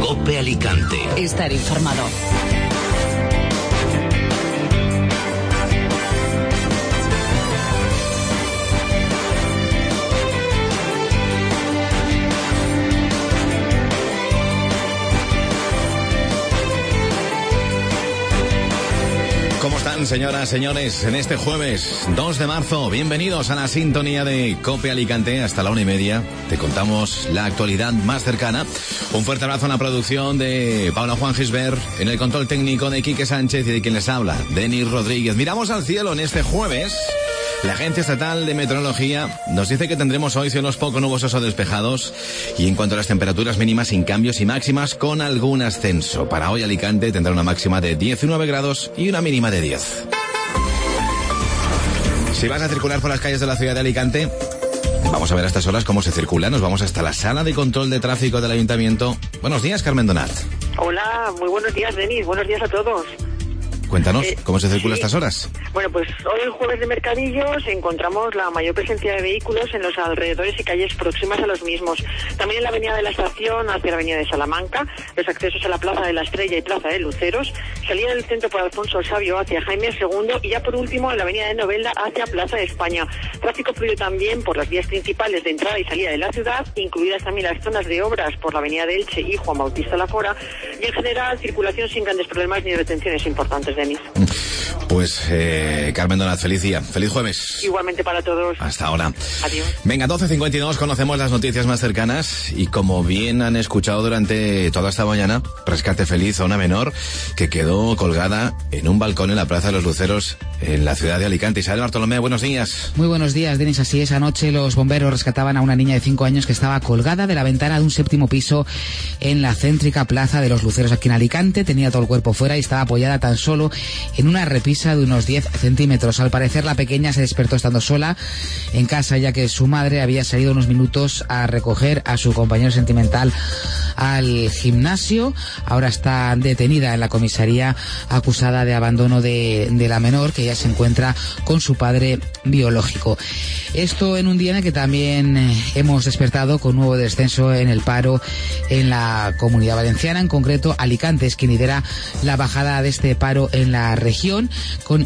COPE Alicante. Estar informado. ¿Cómo están, señoras, señores? En este jueves 2 de marzo, bienvenidos a la sintonía de COPE Alicante. Hasta la 1:30 te contamos la actualidad más cercana. Un fuerte abrazo en la producción de Paula Juan Gisbert, en el control técnico de Quique Sánchez y de quien les habla, Denis Rodríguez. Miramos al cielo en este jueves. La Agencia Estatal de Meteorología nos dice que tendremos hoy cielos poco nubosos o despejados, y en cuanto a las temperaturas mínimas, sin cambios, y máximas con algún ascenso. Para hoy Alicante tendrá una máxima de 19 grados y una mínima de 10. Si vas a circular por las calles de la ciudad de Alicante, vamos a ver a estas horas cómo se circula. Nos vamos hasta la sala de control de tráfico del Ayuntamiento. Buenos días, Carmen Donat. Hola, muy buenos días, Denis. Buenos días a todos. Cuéntanos, ¿cómo se circula a estas horas? Bueno, pues hoy en Jueves de Mercadillos encontramos la mayor presencia de vehículos en los alrededores y calles próximas a los mismos. También en la avenida de la Estación hacia la avenida de Salamanca, los accesos a la Plaza de la Estrella y Plaza de Luceros, salida del centro por Alfonso Sabio hacia Jaime II y ya por último en la avenida de Novelda hacia Plaza de España. Tráfico fluido también por las vías principales de entrada y salida de la ciudad, incluidas también las zonas de obras por la avenida de Elche y Juan Bautista Lafora, y en general circulación sin grandes problemas ni retenciones importantes. Denis. Pues Carmen Donat, feliz día, feliz jueves. Igualmente para todos. Hasta ahora. Adiós. Venga, 12:52, conocemos las noticias más cercanas y, como bien han escuchado durante toda esta mañana, rescate feliz a una menor que quedó colgada en un balcón en la Plaza de los Luceros en la ciudad de Alicante. Isabel Bartolomé, buenos días. Muy buenos días, Denis. Así es, anoche los bomberos rescataban a una niña de 5 años que estaba colgada de la ventana de un 7º piso en la céntrica Plaza de los Luceros aquí en Alicante. Tenía todo el cuerpo fuera y estaba apoyada tan solo en una repisa de unos 10 centímetros. Al parecer, la pequeña se despertó estando sola en casa, ya que su madre había salido unos minutos a recoger a su compañero sentimental al gimnasio. Ahora está detenida en la comisaría, acusada de abandono de la menor, que ya se encuentra con su padre biológico. Esto en un día en el que también hemos despertado con nuevo descenso en el paro en la Comunidad Valenciana. En concreto, Alicante es quien lidera la bajada de este paro en la región, con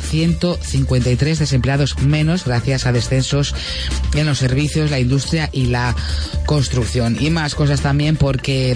1.153 desempleados menos, gracias a descensos en los servicios, la industria y la construcción. Y más cosas también, porque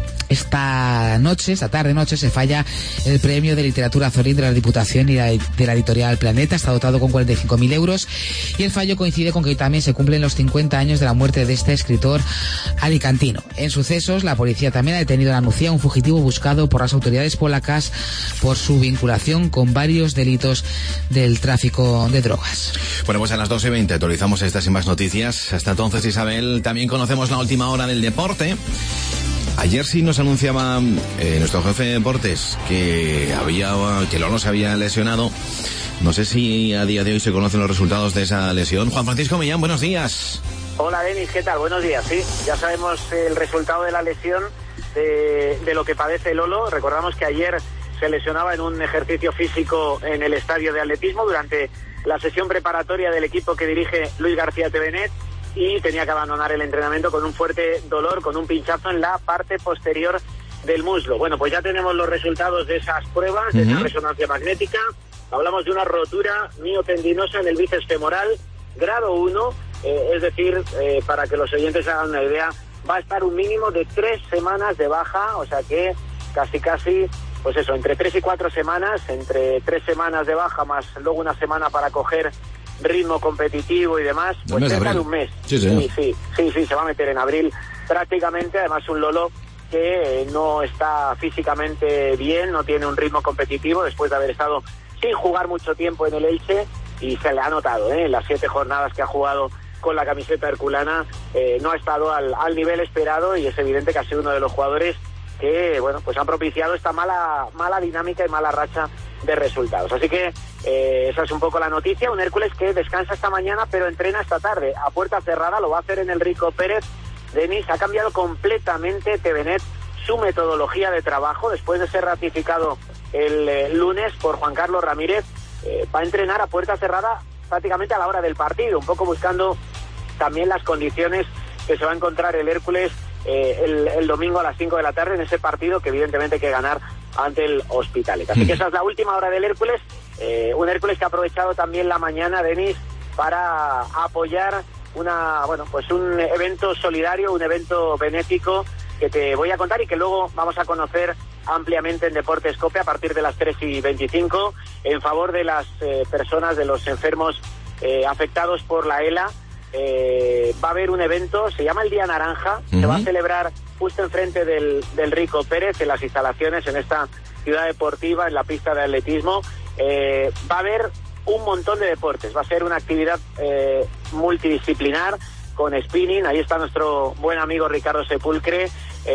esta tarde-noche, se falla el premio de literatura Azorín de la Diputación y de la editorial Planeta. Está dotado con 45.000 euros y el fallo coincide con que también se cumplen los 50 años de la muerte de este escritor alicantino. En sucesos, la policía también ha detenido en Anuncia un fugitivo buscado por las autoridades polacas por su vinculación con varios delitos del tráfico de drogas. Bueno, pues a las 12:20 actualizamos estas y más noticias. Hasta entonces, Isabel, también conocemos la última hora del deporte. Ayer sí nos anunciaba nuestro jefe de deportes que Lolo se había lesionado. No sé si a día de hoy se conocen los resultados de esa lesión. Juan Francisco Millán, buenos días. Hola, Denis, ¿qué tal? Buenos días, sí. Ya sabemos el resultado de la lesión de lo que padece Lolo. Recordamos que ayer se lesionaba en un ejercicio físico en el estadio de atletismo durante la sesión preparatoria del equipo que dirige Luis García Tevenet, y tenía que abandonar el entrenamiento con un fuerte dolor, con un pinchazo en la parte posterior del muslo. Bueno, pues ya tenemos los resultados de esas pruebas, de esa resonancia magnética. Hablamos de una rotura miotendinosa en el bíceps femoral, grado 1, es decir, para que los oyentes hagan una idea, va a estar un mínimo de 3 semanas de baja, o sea que casi, pues eso, entre 3 y 4 semanas, entre 3 semanas de baja más luego una semana para coger ritmo competitivo y demás, pues cerca de un mes. Sí, se va a meter en abril prácticamente. Además, un Lolo que no está físicamente bien, no tiene un ritmo competitivo después de haber estado sin jugar mucho tiempo en el Elche, y se le ha notado, en las 7 jornadas que ha jugado con la camiseta herculana, no ha estado al nivel esperado, y es evidente que ha sido uno de los jugadores que, bueno, pues han propiciado esta mala dinámica y mala racha de resultados. Así que esa es un poco la noticia. Un Hércules que descansa esta mañana pero entrena esta tarde a puerta cerrada. Lo va a hacer en el Rico Pérez. Denis, ha cambiado completamente Tevenet su metodología de trabajo después de ser ratificado el lunes por Juan Carlos Ramírez. Va a entrenar a puerta cerrada prácticamente a la hora del partido, un poco buscando también las condiciones que se va a encontrar el Hércules el domingo a las 5 de la tarde en ese partido que evidentemente hay que ganar ante el Hospitalet. Así que esa es la última hora del Hércules, un Hércules que ha aprovechado también la mañana, Denis, para apoyar un evento solidario, un evento benéfico que te voy a contar y que luego vamos a conocer ampliamente en Deportes COPE a partir de las 3:25 en favor de las personas, de los enfermos afectados por la ELA. Va a haber un evento, se llama el Día Naranja, se va a celebrar justo enfrente del Rico Pérez, en las instalaciones, en esta ciudad deportiva, en la pista de atletismo. Va a haber un montón de deportes, va a ser una actividad multidisciplinar con spinning, ahí está nuestro buen amigo Ricardo Sepulcre,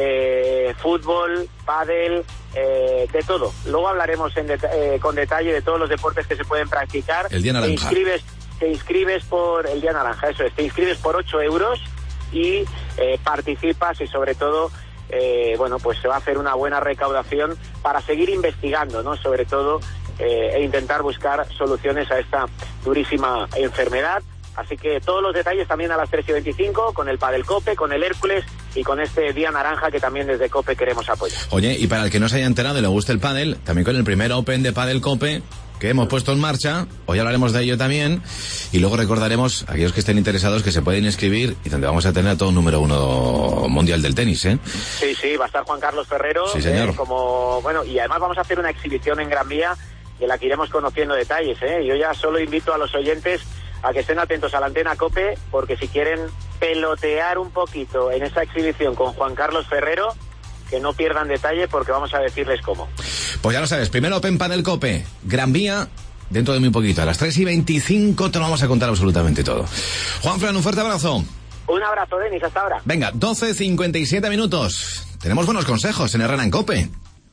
fútbol, pádel, de todo. Luego hablaremos con detalle de todos los deportes que se pueden practicar. El Día Naranja. Te inscribes por el Día Naranja, eso es, te inscribes por 8 euros y participas y sobre todo, pues se va a hacer una buena recaudación para seguir investigando, ¿no? Sobre todo, e intentar buscar soluciones a esta durísima enfermedad. Así que todos los detalles también a las 3:25 con el Padel Cope, con el Hércules y con este Día Naranja que también desde Cope queremos apoyar. Oye, y para el que no se haya enterado y le guste el pádel, también con el primer Open de Padel Cope que hemos puesto en marcha, hoy hablaremos de ello también y luego recordaremos a aquellos que estén interesados que se pueden inscribir y donde vamos a tener a todo un número 1 mundial del tenis, ¿eh? Sí, va a estar Juan Carlos Ferrero, sí, señor. Y además vamos a hacer una exhibición en Gran Vía de la que iremos conociendo detalles, ¿eh? Yo ya solo invito a los oyentes a que estén atentos a la antena COPE, porque si quieren pelotear un poquito en esa exhibición con Juan Carlos Ferrero, que no pierdan detalle porque vamos a decirles cómo. Pues ya lo sabes, primero Open Padel Cope, Gran Vía, dentro de muy poquito, a las 3:25 te lo vamos a contar absolutamente todo. Juanfran, un fuerte abrazo. Un abrazo, Denis, hasta ahora. Venga, 12:57 minutos. Tenemos buenos consejos en Herrera en Cope.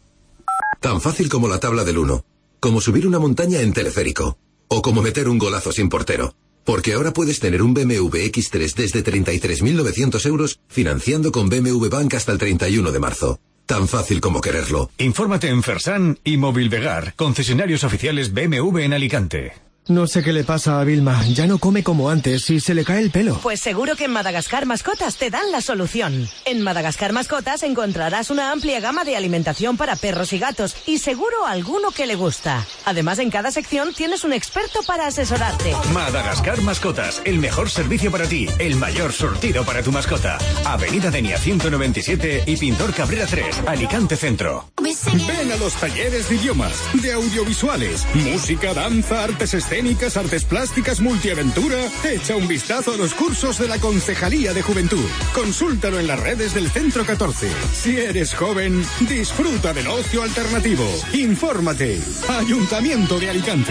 Tan fácil como la tabla del 1, como subir una montaña en teleférico, o como meter un golazo sin portero. Porque ahora puedes tener un BMW X3 desde 33.900 euros financiando con BMW Bank hasta el 31 de marzo. Tan fácil como quererlo. Infórmate en Fersan y Movilvegar, concesionarios oficiales BMW en Alicante. No sé qué le pasa a Vilma, ya no come como antes y se le cae el pelo. Pues seguro que en Madagascar Mascotas te dan la solución. En Madagascar Mascotas encontrarás una amplia gama de alimentación para perros y gatos y seguro alguno que le gusta. Además, en cada sección tienes un experto para asesorarte. Madagascar Mascotas, el mejor servicio para ti, el mayor surtido para tu mascota. Avenida Denia 197 y Pintor Cabrera 3, Alicante Centro. Ven a los talleres de idiomas, de audiovisuales, música, danza, artes escénicas, artes plásticas, multiaventura. Echa un vistazo a los cursos de la Concejalía de Juventud. Consúltalo en las redes del Centro 14. Si eres joven, disfruta del ocio alternativo. Infórmate. Ayuntamiento de Alicante.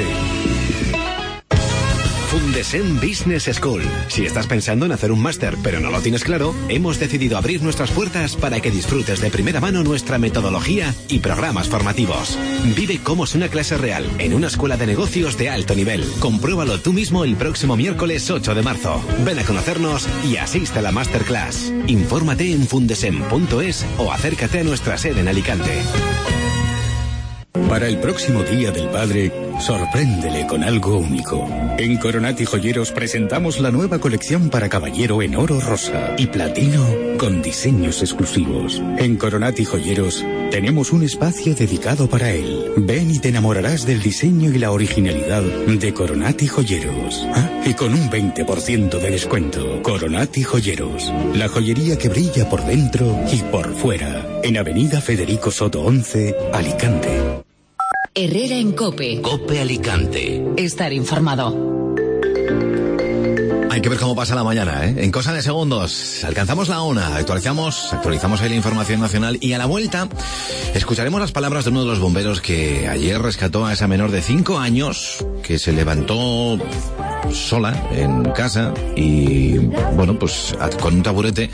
Fundesem Business School. Si estás pensando en hacer un máster pero no lo tienes claro, hemos decidido abrir nuestras puertas para que disfrutes de primera mano nuestra metodología y programas formativos. Vive cómo es una clase real en una escuela de negocios de alto nivel. Compruébalo tú mismo el próximo miércoles 8 de marzo. Ven a conocernos y asiste a la masterclass. Infórmate en fundesem.es o acércate a nuestra sede en Alicante. Para el próximo Día del Padre, sorpréndele con algo único. En Coronati Joyeros presentamos la nueva colección para caballero en oro rosa y platino con diseños exclusivos. En Coronati Joyeros tenemos un espacio dedicado para él. Ven y te enamorarás del diseño y la originalidad de Coronati Joyeros. Y con un 20% de descuento. Coronati Joyeros, la joyería que brilla por dentro y por fuera. En Avenida Federico Soto 11, Alicante. Herrera en Cope. Cope Alicante. Estar informado. Hay que ver cómo pasa la mañana, ¿eh? En cosa de segundos. Alcanzamos la 1, actualizamos ahí la información nacional y a la vuelta escucharemos las palabras de uno de los bomberos que ayer rescató a esa menor de 5 años que se levantó sola en casa y, bueno, pues con un taburete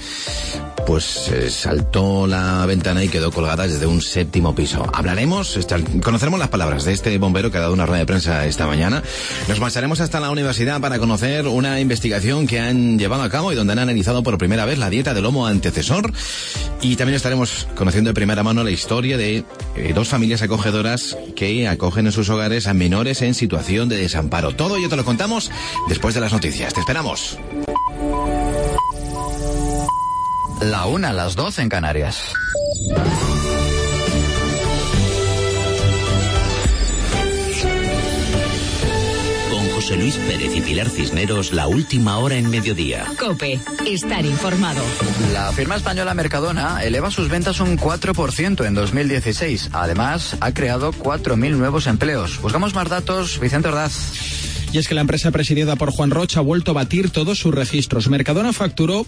saltó la ventana y quedó colgada desde un 7º piso. Conoceremos las palabras de este bombero que ha dado una rueda de prensa esta mañana. Nos marcharemos hasta la universidad para conocer una investigación que han llevado a cabo y donde han analizado por primera vez la dieta del homo antecesor. Y también estaremos conociendo de primera mano la historia de 2 familias acogedoras que acogen en sus hogares a menores en situación de desamparo. Todo ello te lo contamos después de las noticias. Te esperamos. La 1, las 12 en Canarias. José Luis Pérez y Pilar Cisneros, la última hora en mediodía. COPE, estar informado. La firma española Mercadona eleva sus ventas un 4% en 2016. Además, ha creado 4.000 nuevos empleos. Buscamos más datos. Vicente Ordaz. Y es que la empresa presidida por Juan Roch ha vuelto a batir todos sus registros. Mercadona facturó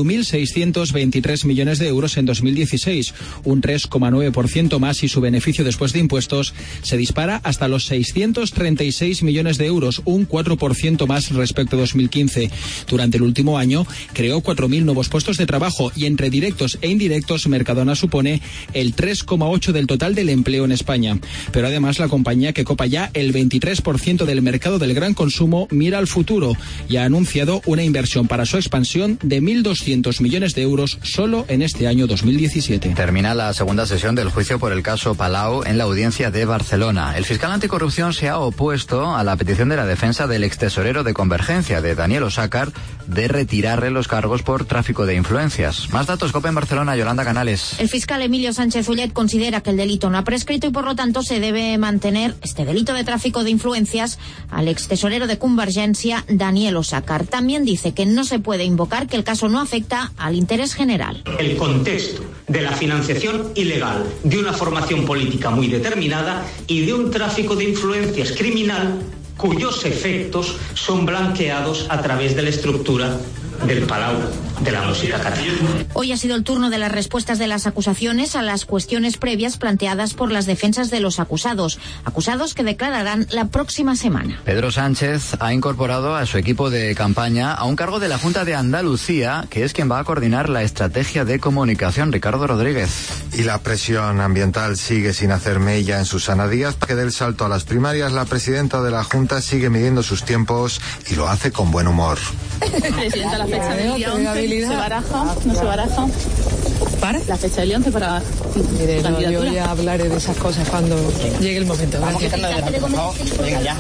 21.623 millones de euros en 2016, un 3,9% más, y su beneficio después de impuestos se dispara hasta los 636 millones de euros, un 4% más respecto a 2015. Durante el último año creó 4.000 nuevos puestos de trabajo y entre directos e indirectos Mercadona supone el 3,8% del total del empleo en España. Pero además la compañía, que copa ya el 23% del mercado del gran consumo, mira al futuro y ha anunciado una inversión para su expansión de 1.200 millones de euros solo en este año 2017. Termina la segunda sesión del juicio por el caso Palau en la audiencia de Barcelona. El fiscal anticorrupción se ha opuesto a la petición de la defensa del extesorero de Convergencia, de Daniel Osàcar, de retirarle los cargos por tráfico de influencias. Más datos, COPE en Barcelona, Yolanda Canales. El fiscal Emilio Sánchez Ullet considera que el delito no ha prescrito y por lo tanto se debe mantener este delito de tráfico de influencias al extesorero de Convergencia, Daniel Osàcar. También dice que no se puede invocar que el caso no afecta al interés general. El contexto de la financiación ilegal de una formación política muy determinada y de un tráfico de influencias criminal cuyos efectos son blanqueados a través de la estructura del Palau de la música catalana. Hoy ha sido el turno de las respuestas de las acusaciones a las cuestiones previas planteadas por las defensas de los acusados que declararán la próxima semana. Pedro Sánchez ha incorporado a su equipo de campaña a un cargo de la Junta de Andalucía, que es quien va a coordinar la estrategia de comunicación. Ricardo Rodríguez. Y la presión ambiental sigue sin hacer mella en Susana Díaz. Para que dé el salto a las primarias, la presidenta de la Junta sigue midiendo sus tiempos y lo hace con buen humor. Presidenta, la fecha del día 11 se baraja, no se baraja. ¿Para? La fecha del día 11 para Mire, no, yo ya hablaré de esas cosas cuando llegue el momento. Gracias. Venga ya.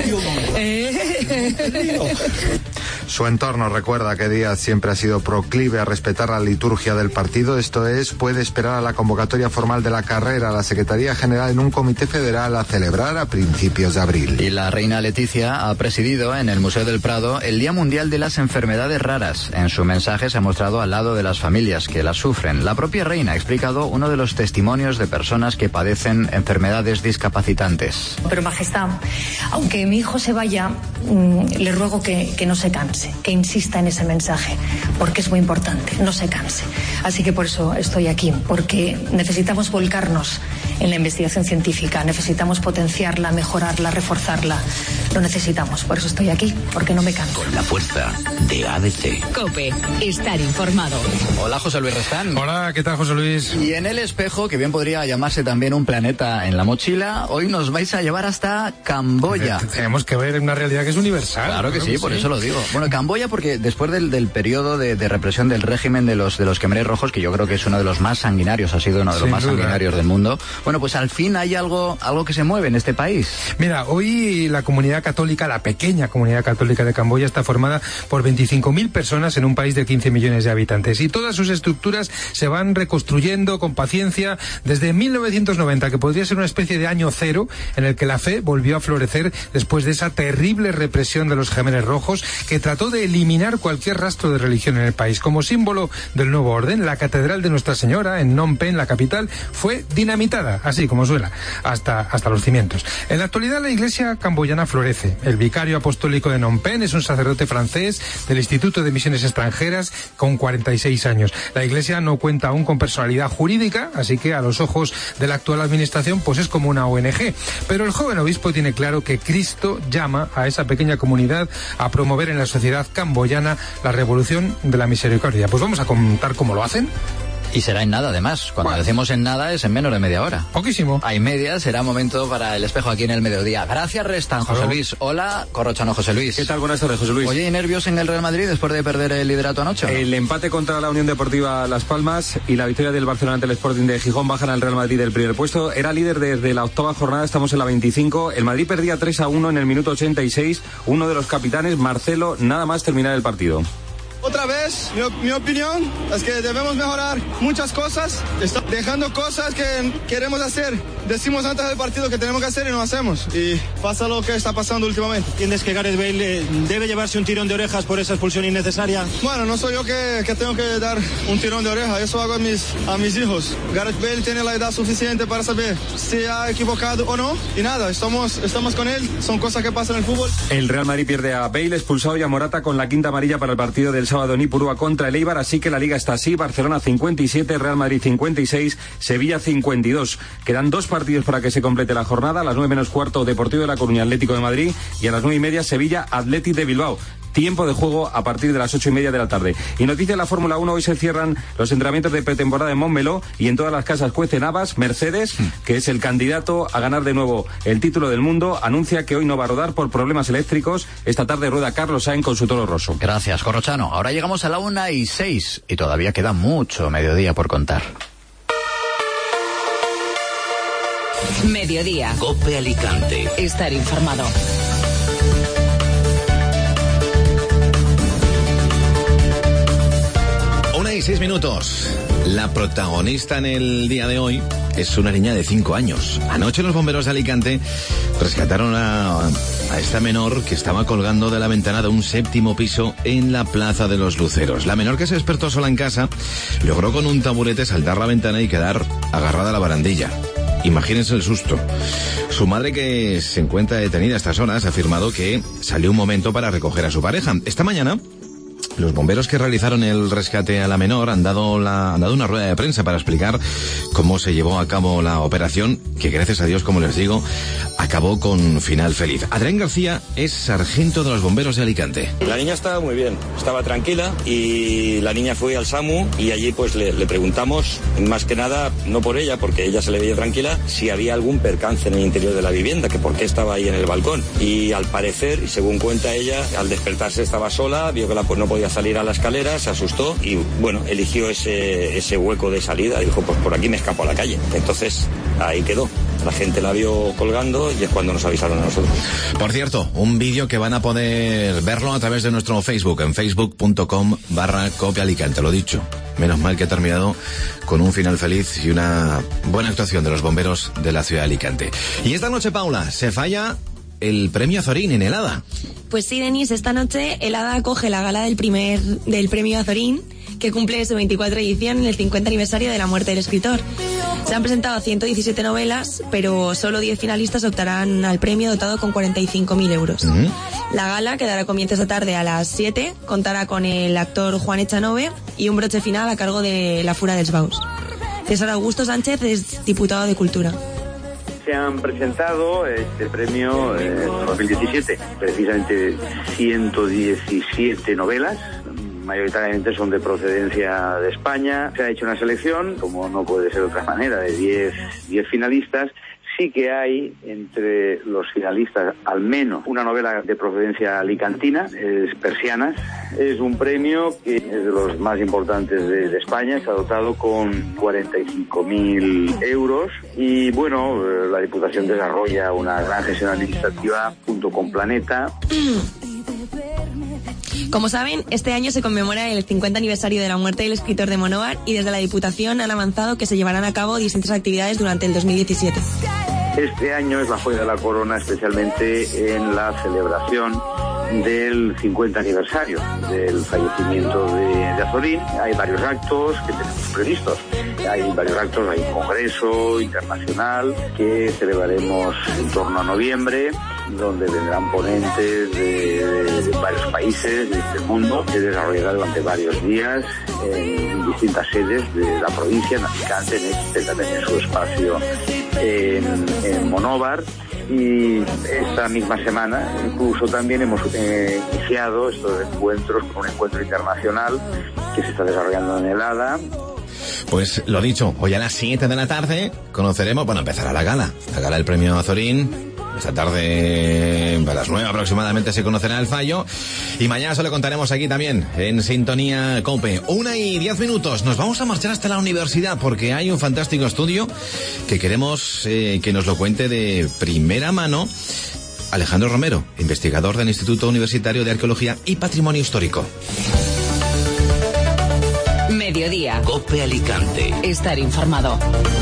Su entorno recuerda que Díaz siempre ha sido proclive a respetar la liturgia del partido, esto es, puede esperar a la convocatoria formal de la carrera a la Secretaría General en un comité federal a celebrar a principios de abril. Y la reina Leticia ha presidido en el Museo del Prado el Día Mundial de las Enfermedades Raras. En su mensaje se ha mostrado al lado de las familias que las sufren. La propia reina ha explicado uno de los testimonios de personas que padecen enfermedades discapacitantes. Pero Majestad, aunque mi hijo se vaya, le ruego que no se canse, que insista en ese mensaje, porque es muy importante, no se canse. Así que por eso estoy aquí, porque necesitamos volcarnos en la investigación científica, necesitamos potenciarla, mejorarla, reforzarla. Lo necesitamos, por eso estoy aquí, porque no me canso. Con la fuerza de ABC. COPE, estar informado. Hola, José Luis Restán. Hola, ¿qué tal, José Luis? Y en el espejo, que bien podría llamarse también un planeta en la mochila, hoy nos vais a llevar hasta Camboya. Tenemos que ver una realidad que es universal. Claro que sí, por eso lo digo. Bueno, Camboya, porque después del periodo de represión del régimen de los Khmeres rojos, que yo creo que es uno de los más sanguinarios, ha sido uno de los más sanguinarios del mundo, bueno, pues al fin hay algo que se mueve en este país. Mira, hoy la comunidad católica, la pequeña comunidad católica de Camboya, está formada por 25.000 personas en un país de 15 millones de habitantes, y todas sus estructuras se van reconstruyendo con paciencia desde 1990, que podría ser una especie de año cero en el que la fe volvió a florecer después de esa terrible represión de los Khmeres rojos, que trató de eliminar cualquier rastro de religión en el país. Como símbolo del nuevo orden, la catedral de Nuestra Señora en Phnom Penh, la capital, fue dinamitada, así como suena, hasta los cimientos. En la actualidad la iglesia camboyana florece. El vicario apostólico de Phnom Penh es un sacerdote francés del Instituto de Misiones Extranjeras con 46 años. La iglesia no cuenta aún con personalidad jurídica, así que a los ojos de la actual administración pues es como una ONG. Pero el joven obispo tiene claro que Cristo llama a esa pequeña comunidad a promover en la sociedad camboyana la revolución de la misericordia. Pues vamos a contar cómo lo hacen. Y será en nada, además. Cuando decimos en nada es en menos de media hora. Poquísimo. Hay media, será momento para el espejo aquí en el mediodía. Gracias, Restan, José Luis. Hola, Corrochano, José Luis. ¿Qué tal? Buenas tardes, José Luis. Oye, ¿y nervios en el Real Madrid después de perder el liderato anoche? El empate contra la Unión Deportiva Las Palmas y la victoria del Barcelona ante el Sporting de Gijón bajan al Real Madrid del primer puesto. Era líder desde la octava jornada, estamos en la 25. El Madrid perdía 3-1 en el minuto 86. Uno de los capitanes, Marcelo, nada más terminar el partido. Otra vez, mi opinión es que debemos mejorar muchas cosas. Estamos dejando cosas que queremos hacer. Decimos antes del partido que tenemos que hacer y no hacemos. Y pasa lo que está pasando últimamente. ¿Entiendes que Gareth Bale debe llevarse un tirón de orejas por esa expulsión innecesaria? Bueno, no soy yo que tengo que dar un tirón de oreja. Eso hago a mis hijos. Gareth Bale tiene la edad suficiente para saber si ha equivocado o no. Y nada, estamos con él. Son cosas que pasan en el fútbol. El Real Madrid pierde a Bale, expulsado, y a Morata con la quinta amarilla para el partido del sábado en Ipurúa contra el Eibar. Así que la Liga está así: Barcelona 57, Real Madrid 56, Sevilla 52. Quedan 2 partidos para que se complete la jornada. A las 9 menos cuarto, Deportivo de La Coruña, Atlético de Madrid, y a las 9:30, Sevilla, Athletic de Bilbao. Tiempo de juego a partir de las 8:30 de la tarde. Y noticia de la Fórmula 1, hoy se cierran los entrenamientos de pretemporada en Montmeló, y en todas las casas cuecen habas. Mercedes, que es el candidato a ganar de nuevo el título del mundo, anuncia que hoy no va a rodar por problemas eléctricos. Esta tarde rueda Carlos Sainz con su Toro Rosso. Gracias, Corrochano. Ahora llegamos a la 1:06 y todavía queda mucho mediodía por contar. Mediodía. COPE Alicante. Estar informado. Y 6 minutos. La protagonista en el día de hoy es una niña de 5 años. Anoche los bomberos de Alicante rescataron a esta menor que estaba colgando de la ventana de un 7º piso en la Plaza de los Luceros. La menor, que se despertó sola en casa, logró con un taburete saltar la ventana y quedar agarrada a la barandilla. Imagínense el susto. Su madre, que se encuentra detenida a estas horas, ha afirmado que salió un momento para recoger a su pareja. Esta mañana, los bomberos que realizaron el rescate a la menor han dado una rueda de prensa para explicar cómo se llevó a cabo la operación, que gracias a Dios, como les digo, acabó con final feliz. Adrián García es sargento de los bomberos de Alicante. La niña estaba muy bien, estaba tranquila, y la niña fue al SAMU y allí pues le preguntamos, más que nada, no por ella, porque ella se le veía tranquila, si había algún percance en el interior de la vivienda, que por qué estaba ahí en el balcón. Y al parecer, y según cuenta ella, al despertarse estaba sola, vio que pues no podía salir a la escalera, se asustó y bueno, eligió ese hueco de salida y dijo, pues por aquí me escapo a la calle. Entonces ahí quedó. La gente la vio colgando y es cuando nos avisaron a nosotros. Por cierto, un vídeo que van a poder verlo a través de nuestro Facebook, en facebook.com/COPE Alicante. Lo dicho, menos mal que ha terminado con un final feliz y una buena actuación de los bomberos de la ciudad de Alicante. Y esta noche, Paula, se falla el premio Azorín en el Hada. Pues sí, Denis, esta noche el Hada acoge la gala del premio Azorín, que cumple su 24 edición en el 50 aniversario de la muerte del escritor. Se han presentado 117 novelas, pero solo 10 finalistas optarán al premio, dotado con 45.000 euros. La gala, que dará comienzo esta tarde a las 7, contará con el actor Juan Echanove y un broche final a cargo de la Fura dels Baus. César Augusto Sánchez es diputado de Cultura. Se han presentado este premio en 2017, precisamente 117 novelas, mayoritariamente son de procedencia de España. Se ha hecho una selección, como no puede ser de otra manera, de 10 finalistas. Sí que hay entre los finalistas al menos una novela de procedencia alicantina, es Persianas. Es un premio que es de los más importantes de España, está dotado con 45.000 euros y bueno, la Diputación desarrolla una gran gestión administrativa junto con Planeta. Como saben, este año se conmemora el 50 aniversario de la muerte del escritor de Monóvar y desde la Diputación han avanzado que se llevarán a cabo distintas actividades durante el 2017. Este año es la joya de la corona, especialmente en la celebración del 50 aniversario del fallecimiento de Azorín. Hay varios actos que tenemos previstos. Hay varios actos, hay un congreso internacional que celebraremos en torno a noviembre, donde vendrán ponentes de varios países del mundo, que desarrollará durante varios días en distintas sedes de la provincia, en Alicante, en este también en su espacio en Monóvar. Y esta misma semana incluso también hemos iniciado estos encuentros con un encuentro internacional que se está desarrollando en el Hada. Pues lo dicho, hoy a las 7 de la tarde conoceremos, empezará la gala del premio Azorín. Esta tarde, a las 9 aproximadamente, se conocerá el fallo. Y mañana se lo contaremos aquí también, en Sintonía COPE. 1:10. Nos vamos a marchar hasta la universidad porque hay un fantástico estudio que queremos que nos lo cuente de primera mano Alejandro Romero, investigador del Instituto Universitario de Arqueología y Patrimonio Histórico. mediodía. COPE Alicante. Estar informado.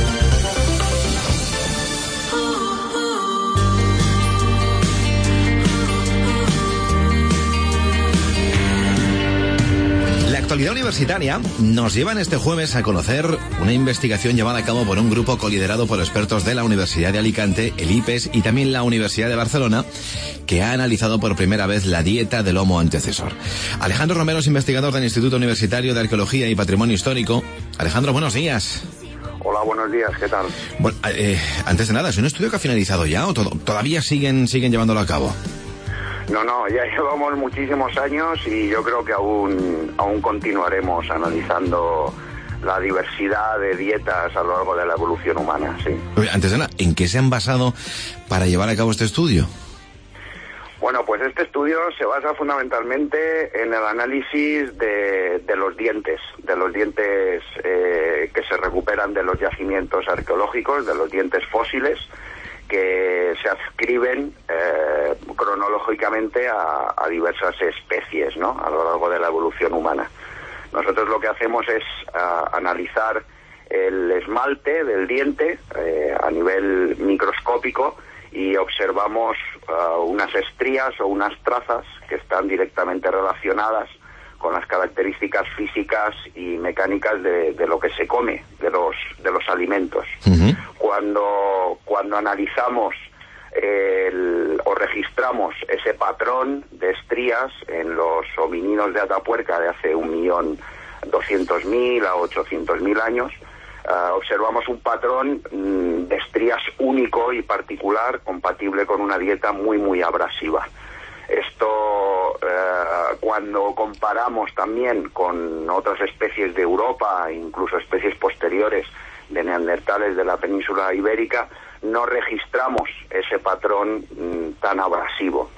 La actualidad universitaria nos lleva en este jueves a conocer una investigación llevada a cabo por un grupo coliderado por expertos de la Universidad de Alicante, el IPES y también la Universidad de Barcelona, que ha analizado por primera vez la dieta del Homo antecesor. Alejandro Romero es investigador del Instituto Universitario de Arqueología y Patrimonio Histórico. Alejandro, buenos días. Hola, buenos días, ¿qué tal? Bueno, antes de nada, ¿es un estudio que ha finalizado ya o todavía siguen llevándolo a cabo? No, ya llevamos muchísimos años y yo creo que aún continuaremos analizando la diversidad de dietas a lo largo de la evolución humana, sí. Antes de nada, ¿en qué se han basado para llevar a cabo este estudio? Bueno, pues este estudio se basa fundamentalmente en el análisis de los dientes que se recuperan de los yacimientos arqueológicos, de los dientes fósiles, que se adscriben cronológicamente a diversas especies, ¿no?, a lo largo de la evolución humana. Nosotros lo que hacemos es analizar el esmalte del diente a nivel microscópico y observamos unas estrías o unas trazas que están directamente relacionadas con las características físicas y mecánicas de lo que se come, de los alimentos. Uh-huh. Cuando analizamos o registramos ese patrón de estrías en los homínidos de Atapuerca de hace 1.200.000 a 800.000 años, observamos un patrón de estrías único y particular, compatible con una dieta muy, muy abrasiva. Esto, cuando comparamos también con otras especies de Europa, incluso especies posteriores de neandertales de la península ibérica, no registramos ese patrón tan abrasivo.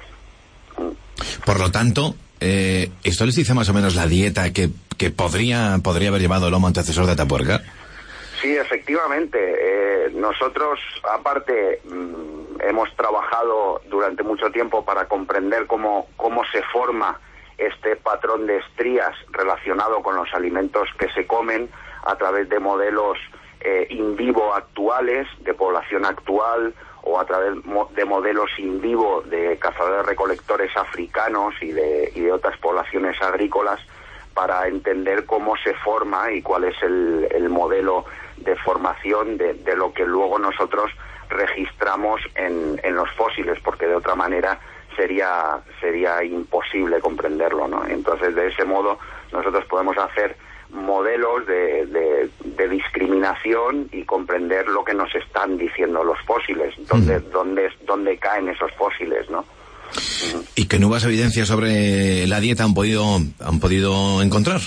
Por lo tanto, ¿esto les dice más o menos la dieta que podría haber llevado el Homo antecesor de Atapuerca? Sí, efectivamente. Nosotros, aparte, hemos trabajado durante mucho tiempo para comprender cómo se forma este patrón de estrías relacionado con los alimentos que se comen a través de modelos in vivo actuales, de población actual, o a través de modelos in vivo de cazadores-recolectores africanos y de otras poblaciones agrícolas, para entender cómo se forma y cuál es el modelo de formación de lo que luego nosotros registramos en los fósiles, porque de otra manera sería imposible comprenderlo, ¿no? Entonces, de ese modo, nosotros podemos hacer modelos de discriminación y comprender lo que nos están diciendo los fósiles, dónde caen esos fósiles, ¿no? ¿Y qué nuevas evidencias sobre la dieta han podido encontrar?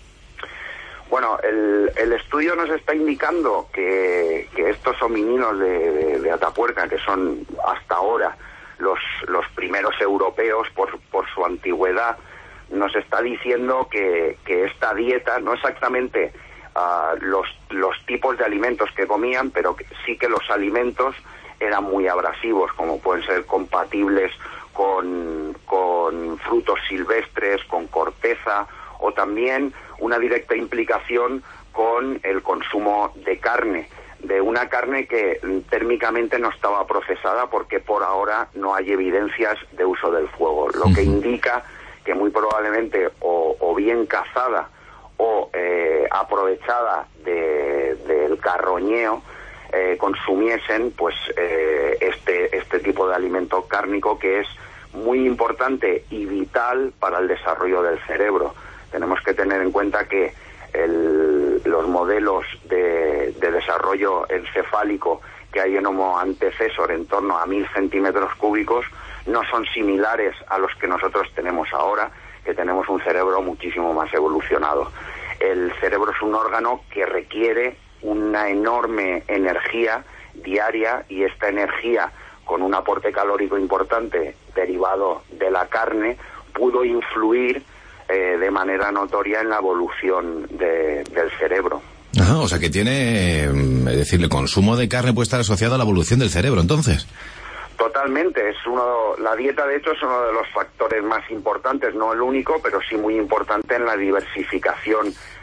Bueno, el estudio nos está indicando que estos homínidos de Atapuerca, que son hasta ahora los primeros europeos por su antigüedad, nos está diciendo que esta dieta, no exactamente los tipos de alimentos que comían, pero sí que los alimentos eran muy abrasivos, como pueden ser compatibles con frutos silvestres, con corteza, o también una directa implicación con el consumo de carne, de una carne que térmicamente no estaba procesada, porque por ahora no hay evidencias de uso del fuego, lo que indica que muy probablemente o bien cazada o aprovechada del carroñeo, consumiesen pues este tipo de alimento cárnico, que es muy importante y vital para el desarrollo del cerebro. Tenemos que tener en cuenta que los modelos de desarrollo encefálico que hay en Homo antecesor, en torno a 1.000 centímetros cúbicos, no son similares a los que nosotros tenemos ahora, que tenemos un cerebro muchísimo más evolucionado. El cerebro es un órgano que requiere una enorme energía diaria, y esta energía, con un aporte calórico importante derivado de la carne, pudo influir de manera notoria en la evolución del cerebro. Ajá, o sea que tiene, es decir, el consumo de carne puede estar asociado a la evolución del cerebro, entonces. Totalmente, la dieta de hecho es uno de los factores más importantes, no el único, pero sí muy importante en la diversificación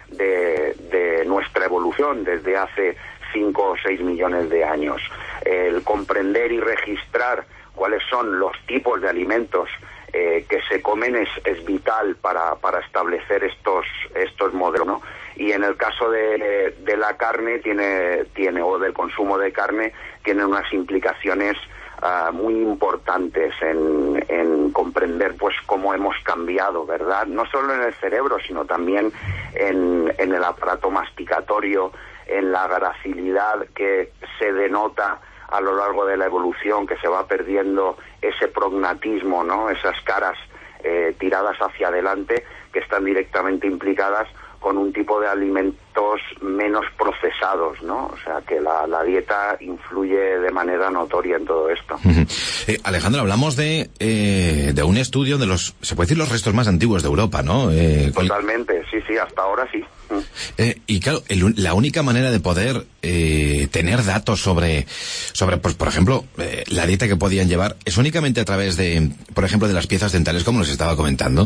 de nuestra evolución desde hace 5 o 6 millones de años. El comprender y registrar cuáles son los tipos de alimentos que se comen es vital para establecer estos modelos, ¿no? Y en el caso de la carne tiene o del consumo de carne, tiene unas implicaciones muy importantes en comprender pues cómo hemos cambiado, ¿verdad? No solo en el cerebro, sino también en el aparato masticatorio, en la gracilidad que se denota a lo largo de la evolución, que se va perdiendo ese prognatismo, ¿no? Esas caras tiradas hacia adelante, que están directamente implicadas con un tipo de alimentos menos procesados, ¿no? O sea, que la dieta influye de manera notoria en todo esto. Alejandro, hablamos de un estudio de se puede decir, los restos más antiguos de Europa, ¿no? Totalmente, sí, hasta ahora sí. Y claro, la única manera de poder tener datos sobre pues, por ejemplo, la dieta que podían llevar, es únicamente a través de, por ejemplo, de las piezas dentales, como nos estaba comentando.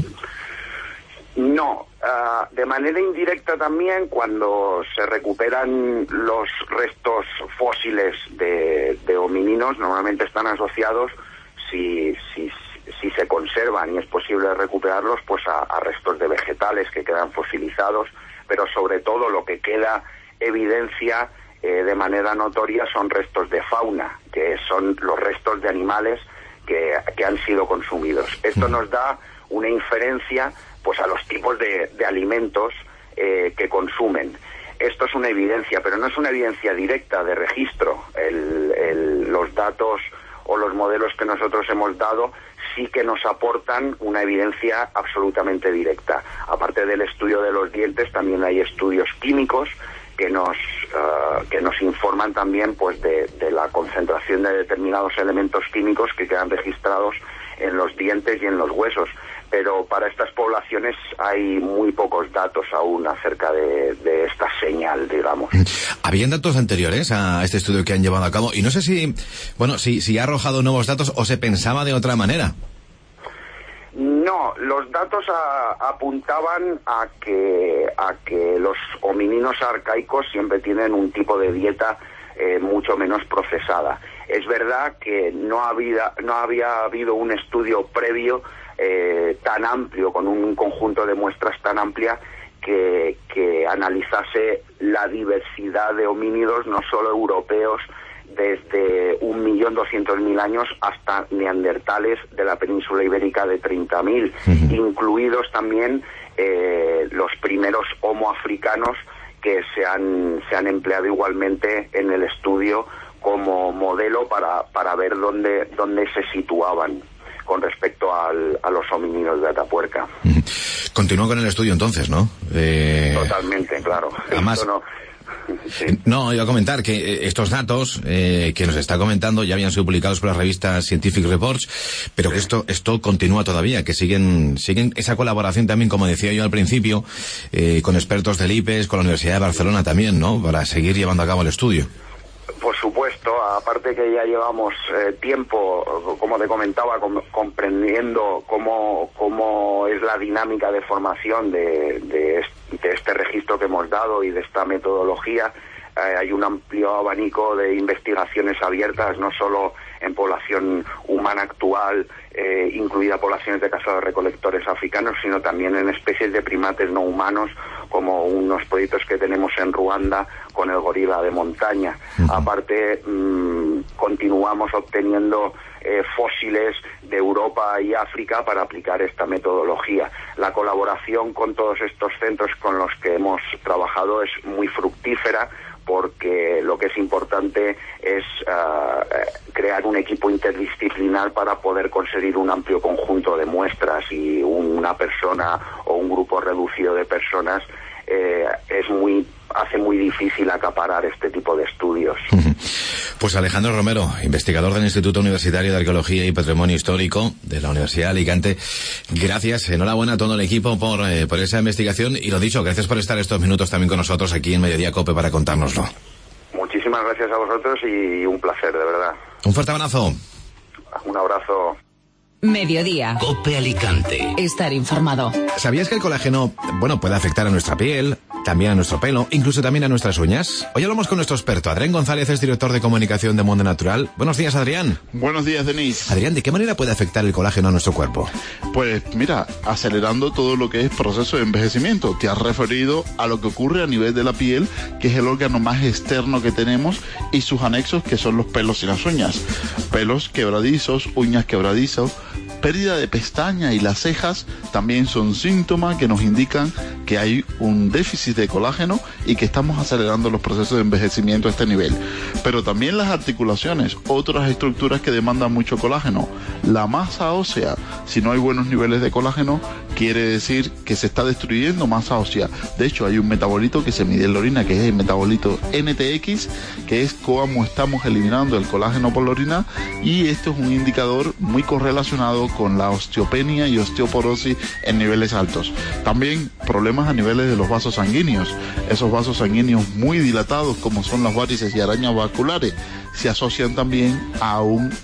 No, de manera indirecta también, cuando se recuperan los restos fósiles de homininos, normalmente están asociados, si se conservan y es posible recuperarlos, pues a restos de vegetales que quedan fosilizados, pero sobre todo lo que queda evidencia de manera notoria son restos de fauna, que son los restos de animales que han sido consumidos. Esto nos da una inferencia pues a los tipos de alimentos que consumen. Esto es una evidencia, pero no es una evidencia directa de registro. Los datos o los modelos que nosotros hemos dado sí que nos aportan una evidencia absolutamente directa. Aparte del estudio de los dientes, también hay estudios químicos que nos informan también pues de la concentración de determinados elementos químicos que quedan registrados en los dientes y en los huesos. Pero para estas poblaciones hay muy pocos datos aún acerca de esta señal, digamos. ¿Habían datos anteriores a este estudio que han llevado a cabo? Y no sé si ha arrojado nuevos datos o se pensaba de otra manera. No, los datos apuntaban a que los homininos arcaicos siempre tienen un tipo de dieta mucho menos procesada. Es verdad que no había habido un estudio previo tan amplio, con un conjunto de muestras tan amplia, que analizase la diversidad de homínidos, no solo europeos, desde 1.200.000 años hasta neandertales de la península ibérica de 30.000, incluidos también los primeros homo africanos que se han empleado igualmente en el estudio como modelo para ver dónde se situaban con respecto a los homínidos de Atapuerca. Continúa con el estudio entonces, ¿no? Totalmente, claro. Además, no, iba a comentar que estos datos que nos está comentando ya habían sido publicados por la revista Scientific Reports, pero que esto continúa todavía, que siguen esa colaboración también, como decía yo al principio, con expertos del IPES, con la Universidad de Barcelona también, ¿no? Para seguir llevando a cabo el estudio. Por supuesto, aparte que ya llevamos tiempo, como te comentaba, comprendiendo cómo es la dinámica de formación de este registro que hemos dado y de esta metodología. Hay un amplio abanico de investigaciones abiertas, no solo en población humana actual, incluida poblaciones de cazadores-recolectores africanos, sino también en especies de primates no humanos, como unos proyectos que tenemos en Ruanda con el gorila de montaña. Aparte, continuamos obteniendo fósiles de Europa y África para aplicar esta metodología. La colaboración con todos estos centros con los que hemos trabajado es muy fructífera, porque lo que es importante es crear un equipo interdisciplinar para poder conseguir un amplio conjunto de muestras, y una persona o un grupo reducido de personas hace muy difícil acaparar este tipo de estudios. Pues Alejandro Romero, investigador del Instituto Universitario de Arqueología y Patrimonio Histórico de la Universidad de Alicante, gracias, enhorabuena a todo el equipo por esa investigación, y lo dicho, gracias por estar estos minutos también con nosotros aquí en Mediodía Cope para contárnoslo. Muchísimas gracias a vosotros y un placer, de verdad. Un fuerte abrazo. Un abrazo. Mediodía. Cope Alicante. Estar informado. ¿Sabías que el colágeno, puede afectar a nuestra piel, también a nuestro pelo, incluso también a nuestras uñas. Hoy hablamos con nuestro experto, Adrián González, es director de comunicación de Mundo Natural. Buenos días, Adrián. Buenos días, Denis. Adrián, ¿de qué manera puede afectar el colágeno a nuestro cuerpo? Pues mira, acelerando todo lo que es proceso de envejecimiento. Te has referido a lo que ocurre a nivel de la piel, que es el órgano más externo que tenemos, y sus anexos, que son los pelos y las uñas. Pelos quebradizos, uñas quebradizos, pérdida de pestañas y las cejas también son síntomas que nos indican que hay un déficit de colágeno y que estamos acelerando los procesos de envejecimiento a este nivel. Pero también las articulaciones, otras estructuras que demandan mucho colágeno. La masa ósea, si no hay buenos niveles de colágeno, quiere decir que se está destruyendo masa ósea. De hecho, hay un metabolito que se mide en la orina, que es el metabolito NTX, que es cómo estamos eliminando el colágeno por la orina, y esto es un indicador muy correlacionado con la osteopenia y osteoporosis en niveles altos. También problemas a niveles de los vasos sanguíneos. Esos vasos sanguíneos muy dilatados, como son las varices y arañas vasculares, se asocian también a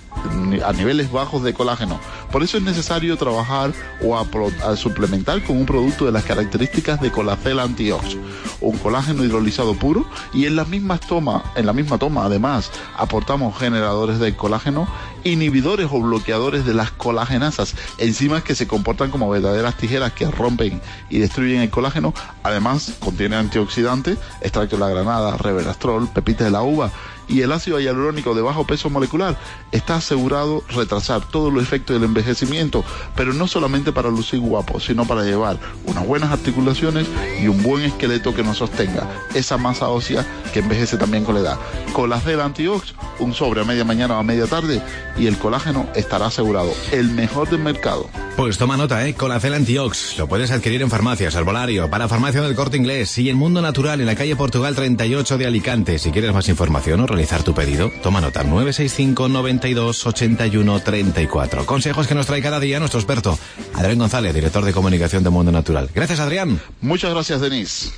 niveles bajos de colágeno. Por eso es necesario trabajar o a suplementar con un producto de las características de Colacel Antiox, un colágeno hidrolizado puro, y en la misma toma además aportamos generadores de colágeno, inhibidores o bloqueadores de las colagenasas, enzimas que se comportan como verdaderas tijeras que rompen y destruyen el colágeno. Además contiene antioxidantes, extracto de la granada, resveratrol, pepitas de la uva, y el ácido hialurónico de bajo peso molecular. Está asegurado retrasar todos los efectos del envejecimiento, pero no solamente para lucir guapo, sino para llevar unas buenas articulaciones y un buen esqueleto que nos sostenga esa masa ósea que envejece también con la edad. Colacel Antiox, un sobre a media mañana o a media tarde, y el colágeno estará asegurado, el mejor del mercado. Pues toma nota, Colacel Antiox. Lo puedes adquirir en farmacias, Arbolario, para Farmacia del Corte Inglés y en Mundo Natural, en la calle Portugal 38 de Alicante. Si quieres más información o realizar tu pedido, toma nota, 965 92 81 34. Consejos que nos trae cada día nuestro experto, Adrián González, director de comunicación de Mundo Natural. Gracias, Adrián. Muchas gracias, Denis.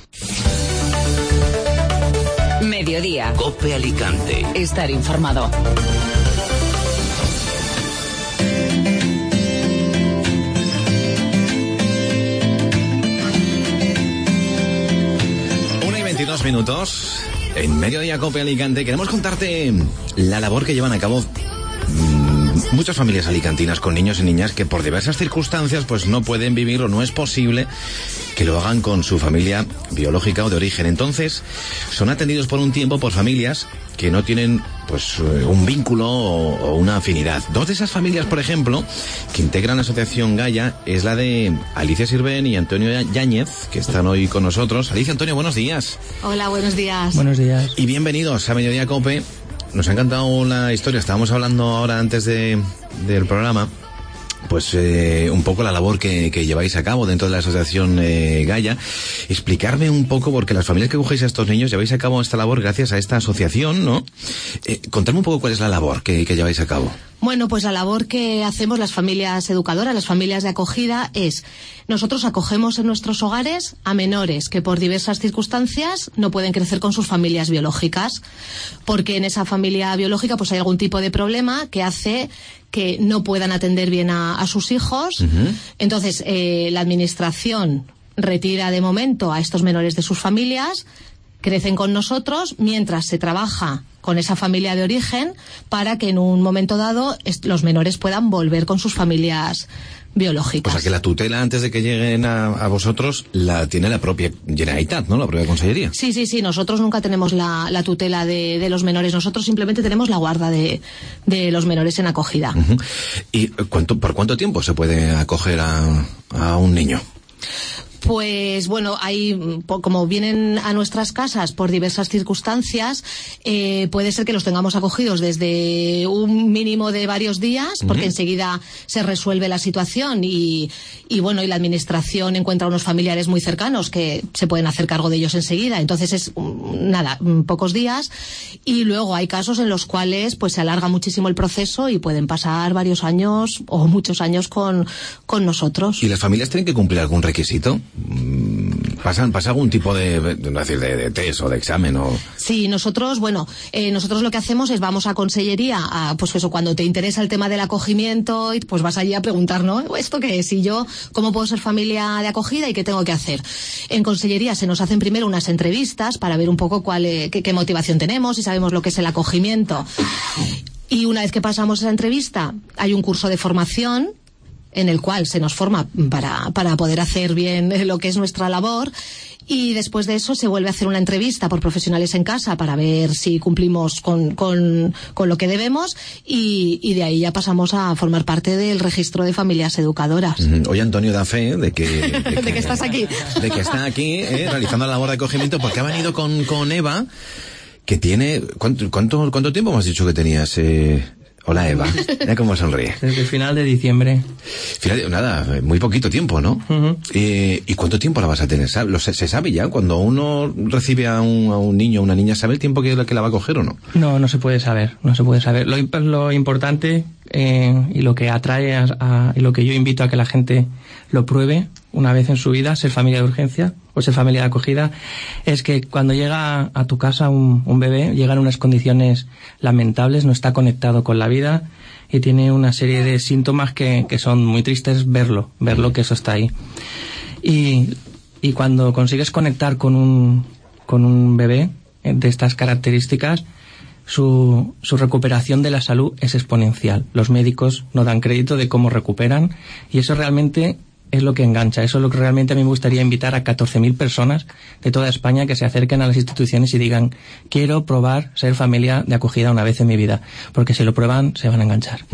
Mediodía. COPE Alicante. Estar informado. Minutos en Mediodía COPE Alicante. Queremos contarte la labor que llevan a cabo muchas familias alicantinas con niños y niñas que por diversas circunstancias pues no pueden vivir o no es posible que lo hagan con su familia biológica o de origen. Entonces son atendidos por un tiempo por familias que no tienen pues un vínculo o una afinidad. Dos de esas familias, por ejemplo, que integran la asociación Gaia, es la de Alicia Sirven y Antonio Yáñez, que están hoy con nosotros. Alicia, Antonio, buenos días. Hola, buenos días. Buenos días. Y bienvenidos a Mediodía COPE. Nos ha encantado la historia. Estábamos hablando ahora antes del programa, pues un poco la labor que lleváis a cabo dentro de la asociación Gaia. Explicarme un poco, porque las familias que cogéis a estos niños lleváis a cabo esta labor gracias a esta asociación, ¿no? Contadme un poco cuál es la labor que lleváis a cabo. Bueno, pues la labor que hacemos las familias educadoras, las familias de acogida, es nosotros acogemos en nuestros hogares a menores que por diversas circunstancias no pueden crecer con sus familias biológicas, porque en esa familia biológica pues hay algún tipo de problema que hace que no puedan atender bien a sus hijos. Uh-huh. Entonces, la administración retira de momento a estos menores de sus familias, crecen con nosotros mientras se trabaja con esa familia de origen para que en un momento dado los menores puedan volver con sus familias biológicas. O sea que la tutela antes de que lleguen a vosotros la tiene la propia Generalitat, ¿no? La propia Consellería. Sí. Nosotros nunca tenemos la tutela de los menores. Nosotros simplemente tenemos la guarda de los menores en acogida. Uh-huh. ¿Y por cuánto tiempo se puede acoger a un niño? Pues bueno, como vienen a nuestras casas por diversas circunstancias, puede ser que los tengamos acogidos desde un mínimo de varios días, porque enseguida se resuelve la situación y la administración encuentra unos familiares muy cercanos que se pueden hacer cargo de ellos enseguida. Entonces es pocos días, y luego hay casos en los cuales pues se alarga muchísimo el proceso y pueden pasar varios años o muchos años con nosotros. ¿Y las familias tienen que cumplir algún requisito? ¿Pasa algún tipo de test o de examen? Sí, nosotros lo que hacemos es vamos a consellería, pues eso, cuando te interesa el tema del acogimiento, pues vas allí a preguntar, ¿no? ¿Esto qué es? Y yo, ¿cómo puedo ser familia de acogida y qué tengo que hacer? En consellería se nos hacen primero unas entrevistas para ver un poco qué motivación tenemos, si sabemos lo que es el acogimiento. Y una vez que pasamos esa entrevista, hay un curso de formación en el cual se nos forma para poder hacer bien lo que es nuestra labor, y después de eso se vuelve a hacer una entrevista por profesionales en casa para ver si cumplimos con lo que debemos, y de ahí ya pasamos a formar parte del registro de familias educadoras. Hoy Antonio da fe de que estás aquí. De que está aquí realizando la labor de acogimiento, porque ha venido con Eva, que tiene... ¿Cuánto tiempo me has dicho que tenías? Hola Eva, mira cómo sonríe. Desde el final de diciembre. Nada, muy poquito tiempo, ¿no? Uh-huh. ¿Y cuánto tiempo la vas a tener? ¿Se sabe ya? Cuando uno recibe a un niño o una niña, ¿sabe el tiempo que la va a coger o no? No se puede saber, Lo importante y lo que atrae y lo que yo invito a que la gente lo pruebe una vez en su vida, ser familia de urgencia o ser familia de acogida, es que cuando llega a tu casa un bebé, llega en unas condiciones lamentables, no está conectado con la vida y tiene una serie de síntomas que son muy tristes verlo que eso está ahí. Y cuando consigues conectar con un bebé de estas características, su recuperación de la salud es exponencial. Los médicos no dan crédito de cómo recuperan, y eso realmente es lo que engancha. Eso es lo que realmente a mí me gustaría invitar a 14.000 personas de toda España que se acerquen a las instituciones y digan: quiero probar ser familia de acogida una vez en mi vida, porque si lo prueban se van a enganchar.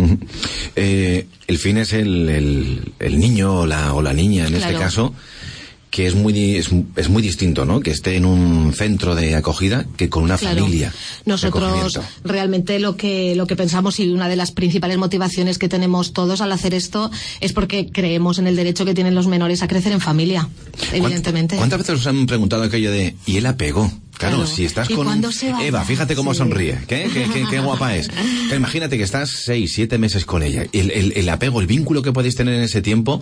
El fin es el niño o la niña en este caso, que es muy distinto, ¿no? Que esté en un centro de acogida que con una familia. Nosotros realmente lo que pensamos, y una de las principales motivaciones que tenemos todos al hacer esto, es porque creemos en el derecho que tienen los menores a crecer en familia, evidentemente. ¿Cuántas veces os han preguntado aquello de ¿y el apego? Claro, si estás con Eva, fíjate cómo sonríe, qué guapa es. Pero imagínate que estás 6, 7 meses con ella. El apego, el vínculo que podéis tener en ese tiempo,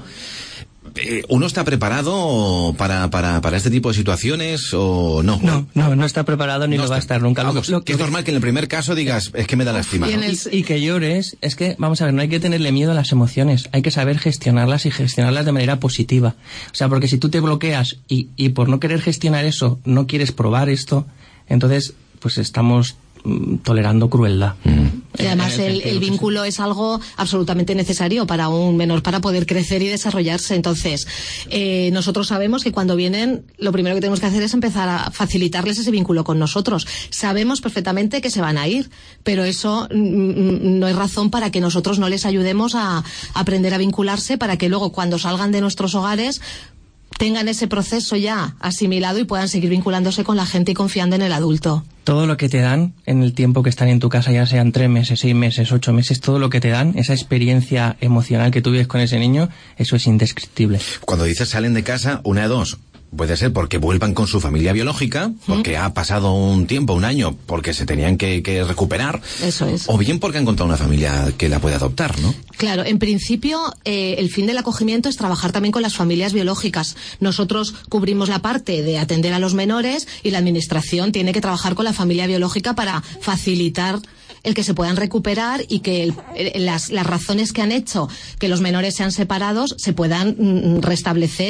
¿uno está preparado para este tipo de situaciones o no? No está preparado ni lo va a estar nunca. Que es normal que en el primer caso digas, es que me da lástima, ¿no? Y que llores, es que, vamos a ver, no hay que tenerle miedo a las emociones, hay que saber gestionarlas y gestionarlas de manera positiva. O sea, porque si tú te bloqueas y por no querer gestionar eso, no quieres probar esto, entonces, pues estamos tolerando crueldad. Y además el vínculo es algo absolutamente necesario para un menor para poder crecer y desarrollarse. Entonces, nosotros sabemos que cuando vienen, lo primero que tenemos que hacer es empezar a facilitarles ese vínculo con nosotros. Sabemos perfectamente que se van a ir, pero eso no es razón para que nosotros no les ayudemos a aprender a vincularse, para que luego cuando salgan de nuestros hogares tengan ese proceso ya asimilado y puedan seguir vinculándose con la gente y confiando en el adulto. Todo lo que te dan en el tiempo que están en tu casa, ya sean 3 meses, 6 meses, 8 meses, todo lo que te dan, esa experiencia emocional que tú vives con ese niño, eso es indescriptible. Cuando dices salen de casa, una de dos. Puede ser porque vuelvan con su familia biológica, porque ha pasado un tiempo, un año, porque se tenían que recuperar. Eso es. O bien porque han encontrado una familia que la puede adoptar, ¿no? Claro, en principio el fin del acogimiento es trabajar también con las familias biológicas. Nosotros cubrimos la parte de atender a los menores y la administración tiene que trabajar con la familia biológica para facilitar el que se puedan recuperar y que las razones que han hecho que los menores sean separados se puedan restablecer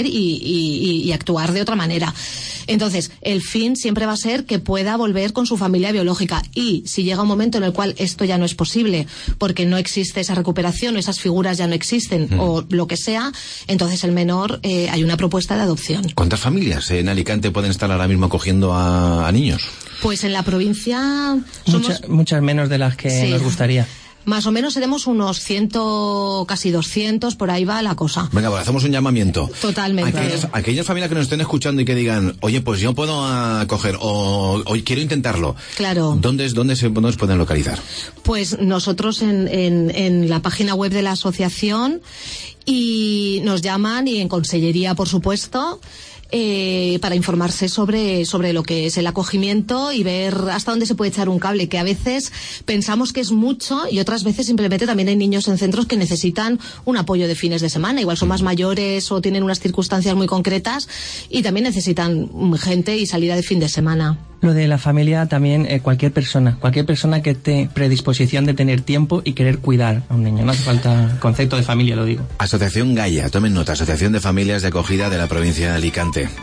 y actuar de otra manera. Entonces, el fin siempre va a ser que pueda volver con su familia biológica, y si llega un momento en el cual esto ya no es posible porque no existe esa recuperación o esas figuras ya no existen o lo que sea, entonces el menor, hay una propuesta de adopción. ¿Cuántas familias en Alicante pueden estar ahora mismo acogiendo a niños? Pues en la provincia somos... Muchas menos de las que nos gustaría. Más o menos seremos unos 100, casi 200, por ahí va la cosa. Venga, pues hacemos un llamamiento. Totalmente. Aquellas familias que nos estén escuchando y que digan, oye, pues yo puedo acoger, o quiero intentarlo. Claro. ¿Dónde se pueden localizar? Pues nosotros en la página web de la asociación, y nos llaman, y en consellería, por supuesto. para informarse sobre lo que es el acogimiento y ver hasta dónde se puede echar un cable, que a veces pensamos que es mucho y otras veces simplemente también hay niños en centros que necesitan un apoyo de fines de semana, igual son más mayores o tienen unas circunstancias muy concretas y también necesitan gente y salida de fin de semana. Lo de la familia también, cualquier persona que esté predisposición de tener tiempo y querer cuidar a un niño, no hace falta concepto de familia, lo digo. Asociación Gaia, tomen nota, Asociación de Familias de Acogida de la provincia de Alicante.